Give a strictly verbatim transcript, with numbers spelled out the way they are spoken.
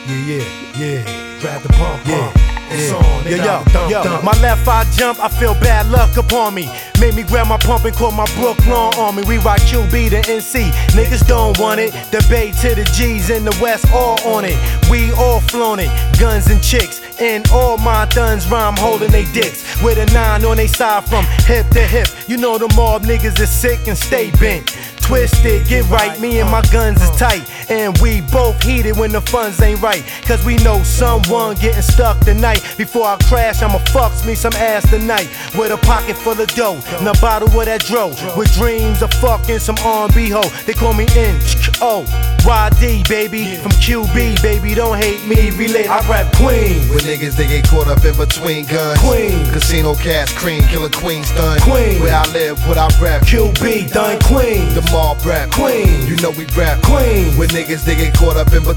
Yeah, yeah, yeah. Grab the pump, yeah. It's Yeah. on, Yo, yo, dump, yo, dump. my left eye jump, I feel bad luck upon me. Made me grab my pump and call my Brooklyn on me. We rock Q B to N C, niggas don't want it. The Bay to the G's in the West, all on it. We all flown it, guns and chicks. And all my thuns rhyme holding they dicks. With a nine on they side from hip to hip. You know the mob niggas is sick and stay bent. Twisted, get right, me and my guns is tight. And we both heated when the funds ain't right. Cause we know someone getting stuck tonight. Before I crash, I'ma fuck me some ass tonight. With a pocket full of dough, and a bottle of that dro. With dreams of fucking some R and B hoe. They call me N O Y D, baby. From Q B, baby, don't hate me, relate. I rap Queen. With niggas, they get caught up in between guns. Queen. Casino cash, cream, killer queen stun. Queen. Where I live, what I rap. Q B, done Queen. The mob rap. Queen. You know we rap. Queen. With niggas, they get caught up in between